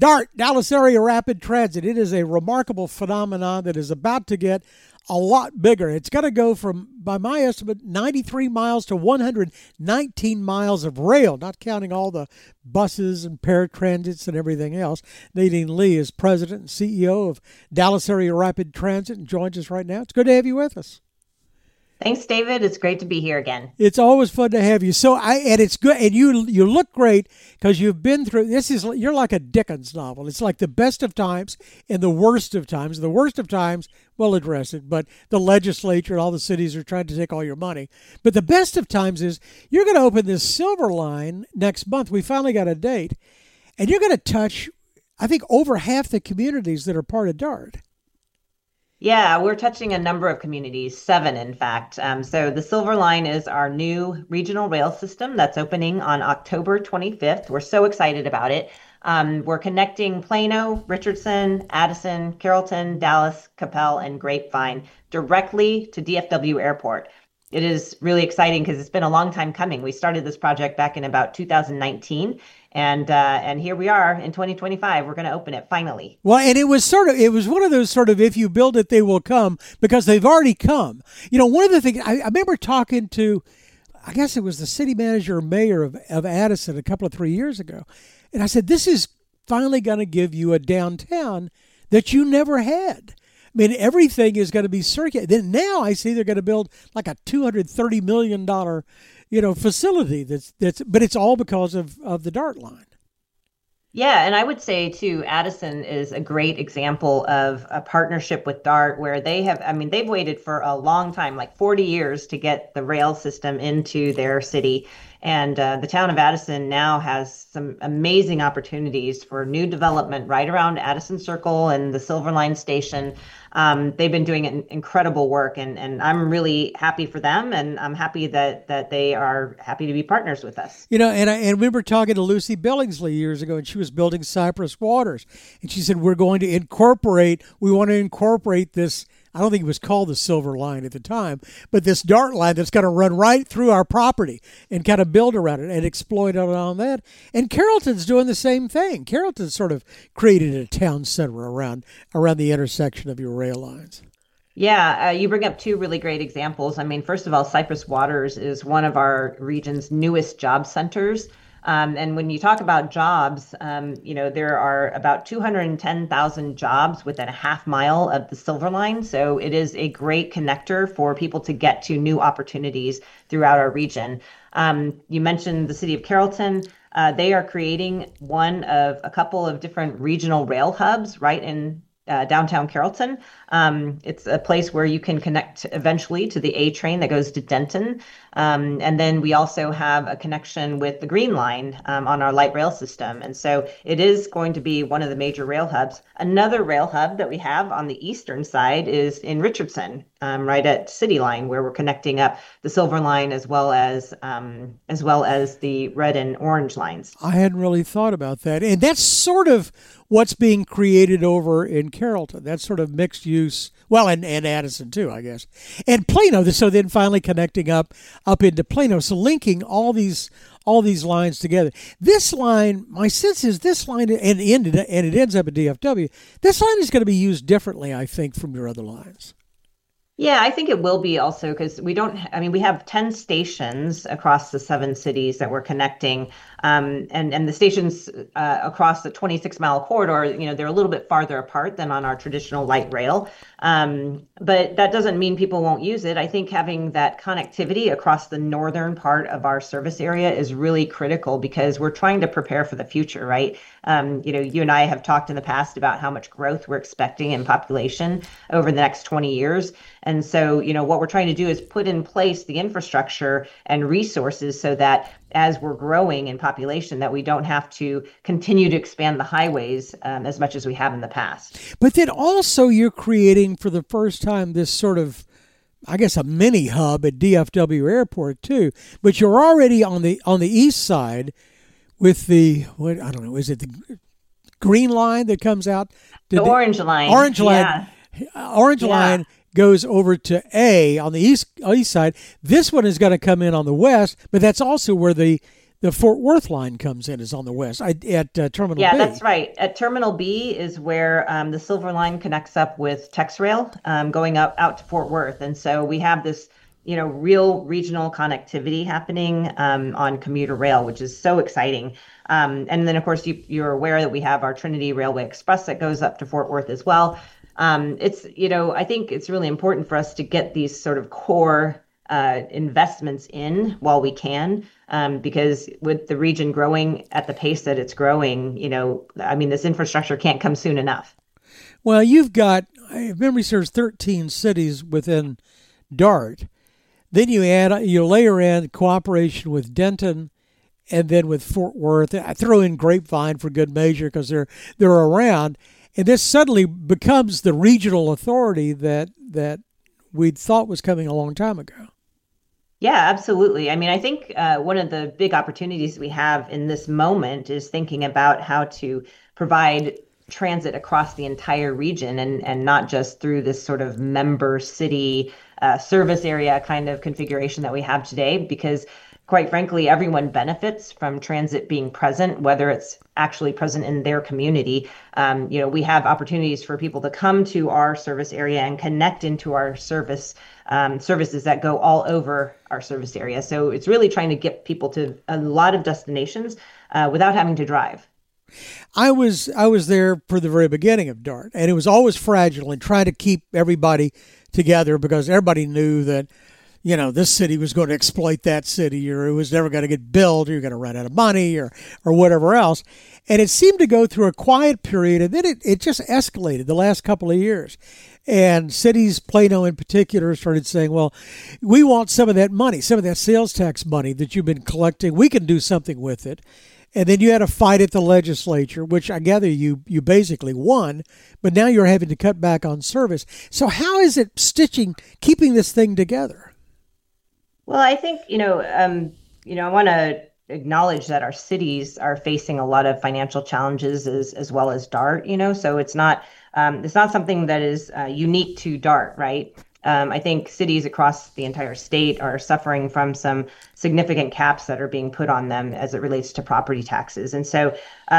DART, Dallas Area Rapid Transit. It is a remarkable phenomenon that is about to get a lot bigger. It's going to go from, by my estimate, 93 miles to 119 miles of rail, not counting all the buses and paratransits and everything else. Nadine Lee is president and CEO of Dallas Area Rapid Transit and joins us right now. It's good to have you with us. Thanks, David. It's great to be here again. It's always fun to have you. And it's good, and you look great because you've been through. You're like a Dickens novel. It's like the best of times and the worst of times. The worst of times, we'll address it, but the legislature and all the cities are trying to take all your money. But the best of times is you're going to open this Silver Line next month. We finally got a date, and you're going to touch, I think, over half the communities that are part of DART. Yeah, we're touching a number of communities, 7 in fact. So the Silver Line is our new regional rail system that's opening on October 25th. We're so excited about it. We're connecting Plano, Richardson, Addison, Carrollton, Dallas, Coppell, and Grapevine directly to DFW Airport. It is really exciting because it's been a long time coming. We started this project back in about 2019. And here we are in 2025. We're going to open it finally. Well, and it was one of those sort of, if you build it, they will come, because they've already come. You know, one of the things, I remember talking to, I guess it was the city manager or mayor of Addison a couple of 3 years ago. And I said, this is finally going to give you a downtown that you never had. I mean, everything is going to be circular. Then now I see they're going to build like a $230 million facility but it's all because of the DART line. Yeah, and I would say too, Addison is a great example of a partnership with DART where they've waited for a long time, like 40 years, to get the rail system into their city. And the town of Addison now has some amazing opportunities for new development right around Addison Circle and the Silver Line station. They've been doing incredible work, and I'm really happy for them, and I'm happy that they are happy to be partners with us. You know, and I remember talking to Lucy Billingsley years ago, and she was building Cypress Waters, and she said, we want to incorporate this. I don't think it was called the Silver Line at the time, but this DART line that's going to run right through our property and kind of build around it and exploit it on that. And Carrollton's doing the same thing. Carrollton sort of created a town center around the intersection of your rail lines. Yeah, you bring up 2 really great examples. I mean, first of all, Cypress Waters is one of our region's newest job centers. And when you talk about jobs, there are about 210,000 jobs within a half mile of the Silver Line. So it is a great connector for people to get to new opportunities throughout our region. You mentioned the city of Carrollton. They are creating one of a couple of different regional rail hubs right in downtown Carrollton. It's a place where you can connect eventually to the A train that goes to Denton. And then we also have a connection with the Green Line on our light rail system. And so it is going to be one of the major rail hubs. Another rail hub that we have on the eastern side is in Richardson, right at City Line, where we're connecting up the Silver Line as well as the red and orange lines. I hadn't really thought about that. And that's sort of what's being created over in Carrollton. That's sort of mixed use. Well, and Addison too, I guess. And Plano, so then finally connecting up into Plano. So linking all these lines together. This line, my sense is this line, and it ends up at DFW, this line is going to be used differently, I think, from your other lines. Yeah, I think it will be also because we have 10 stations across the 7 cities that we're connecting. And the stations across the 26-mile corridor, they're a little bit farther apart than on our traditional light rail. But that doesn't mean people won't use it. I think having that connectivity across the northern part of our service area is really critical because we're trying to prepare for the future, right? You and I have talked in the past about how much growth we're expecting in population over the next 20 years. And so, what we're trying to do is put in place the infrastructure and resources so that as we're growing in population, that we don't have to continue to expand the highways as much as we have in the past. But then also you're creating for the first time this sort of, I guess, a mini hub at DFW Airport too. But you're already on the east side with is it the Green Line that comes out? The Orange Line. Orange Line. Yeah. Orange Line goes over to A on the east side. This one is going to come in on the west, but that's also where the the Fort Worth line comes in, is on the west at Terminal B. Yeah, that's right. At Terminal B is where the Silver Line connects up with TexRail, going up out to Fort Worth. And so we have this, real regional connectivity happening on commuter rail, which is so exciting. And then, of course, you're aware that we have our Trinity Railway Express that goes up to Fort Worth as well. I think it's really important for us to get these sort of core investments in while we can, because with the region growing at the pace that it's growing, this infrastructure can't come soon enough. Well, you've got, if memory serves, 13 cities within DART. Then you layer in cooperation with Denton, and then with Fort Worth. I throw in Grapevine for good measure because they're around, and this suddenly becomes the regional authority that we thought was coming a long time ago. Yeah, absolutely. I mean, I think one of the big opportunities we have in this moment is thinking about how to provide transit across the entire region, and not just through this sort of member city service area kind of configuration that we have today, because quite frankly, everyone benefits from transit being present, whether it's actually present in their community. We have opportunities for people to come to our service area and connect into our services that go all over our service area. So it's really trying to get people to a lot of destinations without having to drive. I was there for the very beginning of DART, and it was always fragile and trying to keep everybody together because everybody knew that this city was going to exploit that city, or it was never going to get built, or you're going to run out of money, or whatever else. And it seemed to go through a quiet period, and then it just escalated the last couple of years. And cities, Plano in particular, started saying, well, we want some of that money, some of that sales tax money that you've been collecting. We can do something with it. And then you had a fight at the legislature, which I gather you basically won, but now you're having to cut back on service. So how is it keeping this thing together? Well, I think, I want to acknowledge that our cities are facing a lot of financial challenges as well as DART, so it's not something that is unique to DART, right? I think cities across the entire state are suffering from some significant caps that are being put on them as it relates to property taxes. And so,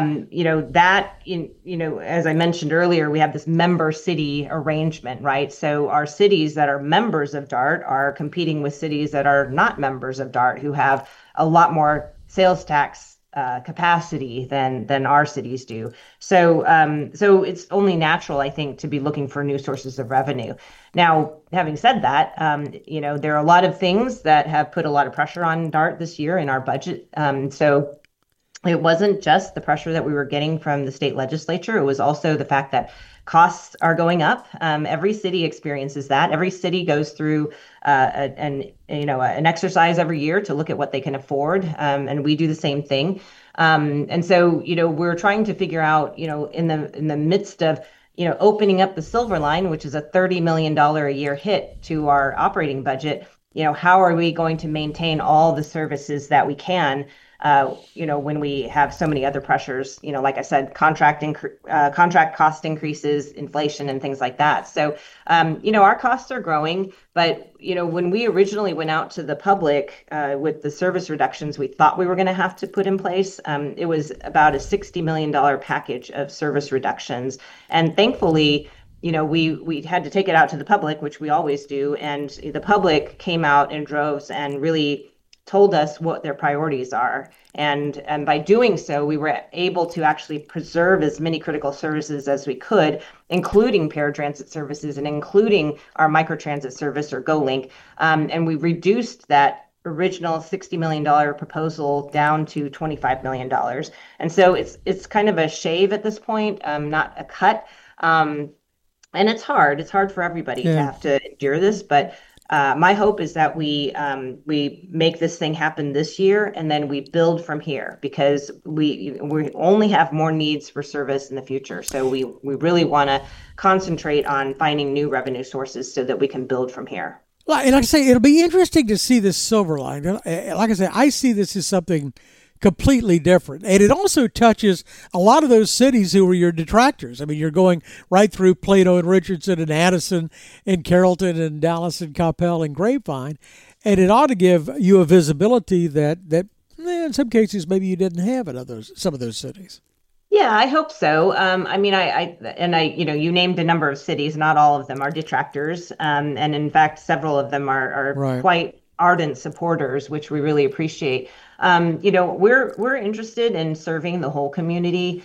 as I mentioned earlier, we have this member city arrangement, right? So our cities that are members of DART are competing with cities that are not members of DART, who have a lot more sales tax capacity than our cities do. So it's only natural, I think, to be looking for new sources of revenue. Now, having said that, there are a lot of things that have put a lot of pressure on DART this year in our budget. So it wasn't just the pressure that we were getting from the state legislature. It was also the fact that costs are going up. Every city experiences that. Every city goes through an exercise every year to look at what they can afford, and we do the same thing. And so we're trying to figure out in the midst of opening up the Silver Line, which is a $30 million a year hit to our operating budget. How are we going to maintain all the services that we can? When we have so many other pressures, like I said, contract cost increases, inflation, and things like that. So, our costs are growing, but, when we originally went out to the public with the service reductions we thought we were going to have to put in place, it was about a $60 million package of service reductions. And thankfully, we had to take it out to the public, which we always do. And the public came out in droves and really told us what their priorities are. And by doing so, we were able to actually preserve as many critical services as we could, including paratransit services and including our microtransit service, or GoLink. And we reduced that original $60 million proposal down to $25 million. And so it's kind of a shave at this point, not a cut. And it's hard. It's hard for everybody to have to endure this, but my hope is that we make this thing happen this year, and then we build from here, because we only have more needs for service in the future. So we really want to concentrate on finding new revenue sources so that we can build from here. And like I say, it'll be interesting to see this Silver Line. Like I said, I see this as something completely different. And it also touches a lot of those cities who were your detractors. I mean, you're going right through Plano and Richardson and Addison and Carrollton and Dallas and Coppell and Grapevine. And it ought to give you a visibility that In some cases, maybe you didn't have in some of those cities. Yeah, I hope so. I mean, you named a number of cities. Not all of them are detractors, and in fact, several of them are Right. quite ardent supporters, which we really appreciate. We're interested in serving the whole community.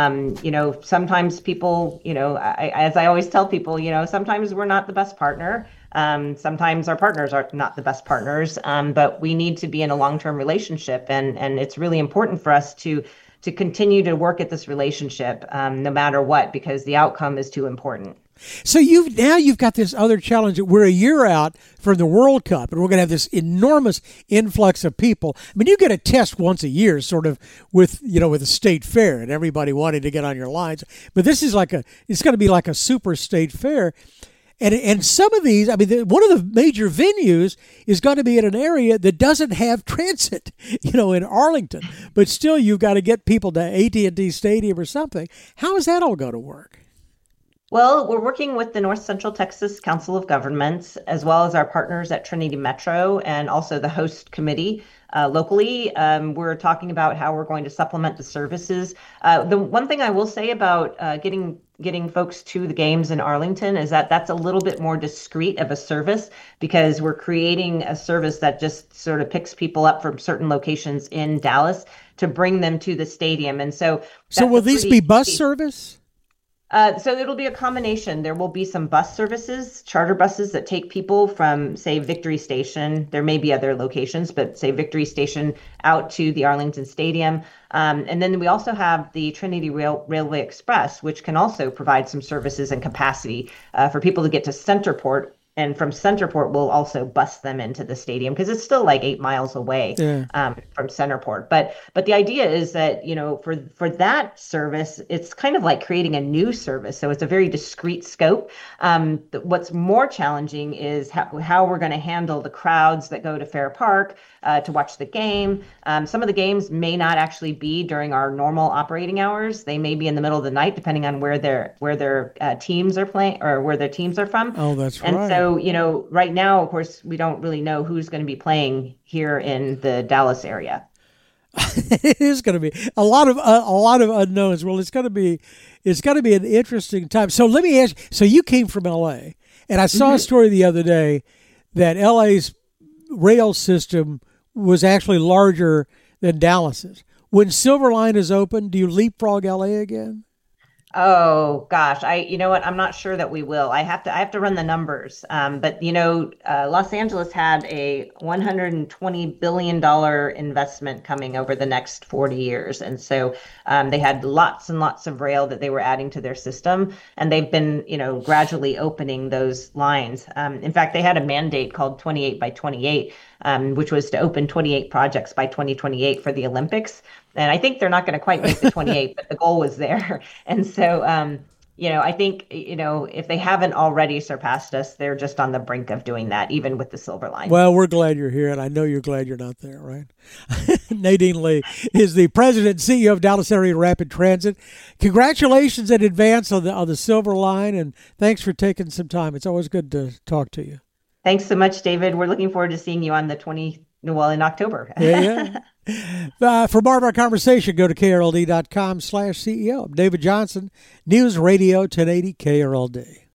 Sometimes people, as I always tell people, sometimes we're not the best partner. Sometimes our partners are not the best partners, but we need to be in a long-term relationship, and it's really important for us to continue to work at this relationship, no matter what, because the outcome is too important. So you've got this other challenge that we're a year out from the World Cup, and we're going to have this enormous influx of people. I mean, you get a test once a year, sort of with the state fair, and everybody wanting to get on your lines. But this is it's going to be like a super state fair. And some of these, I mean, one of the major venues is going to be in an area that doesn't have transit, in Arlington. But still, you've got to get people to AT&T Stadium or something. How is that all going to work? Well, we're working with the North Central Texas Council of Governments, as well as our partners at Trinity Metro and also the host committee locally. We're talking about how we're going to supplement the services. The one thing I will say about getting folks to the games in Arlington is that that's a little bit more discreet of a service, because we're creating a service that just sort of picks people up from certain locations in Dallas to bring them to the stadium. And so will these be bus service? So it'll be a combination. There will be some bus services, charter buses that take people from, say, Victory Station. There may be other locations, but say Victory Station out to the Arlington Stadium. And then we also have the Trinity Railway Express, which can also provide some services and capacity for people to get to Centerport. And from Centerport, we'll also bus them into the stadium, because it's still like 8 miles away from Centerport. But the idea is that, for that service, it's kind of like creating a new service. So it's a very discrete scope. What's more challenging is how we're going to handle the crowds that go to Fair Park to watch the game. Some of the games may not actually be during our normal operating hours. They may be in the middle of the night, depending on where their teams are playing or where their teams are from. Oh, that's right. And so, right now, of course, we don't really know who's going to be playing here in the Dallas area. It is going to be a lot of unknowns. Well, it's going to be an interesting time. So let me ask you, so you came from LA, and I saw a story the other day that LA's rail system was actually larger than Dallas's. When Silver Line is open, do you leapfrog LA again? Oh gosh, you know what? I'm not sure that we will. I have to run the numbers. But Los Angeles had a $120 billion investment coming over the next 40 years. And so they had lots and lots of rail that they were adding to their system. And they've been, gradually opening those lines. In fact, they had a mandate called 28 by 28, which was to open 28 projects by 2028 for the Olympics. And I think they're not going to quite make the 28, but the goal was there. And so, I think, if they haven't already surpassed us, they're just on the brink of doing that, even with the Silver Line. Well, we're glad you're here, and I know you're glad you're not there, right? Nadine Lee is the president and CEO of Dallas Area Rapid Transit. Congratulations in advance on the Silver Line, and thanks for taking some time. It's always good to talk to you. Thanks so much, David. We're looking forward to seeing you on the in October. Yeah. For more of our conversation, go to krld.com/CEO. I'm David Johnson, News Radio 1080 KRLD.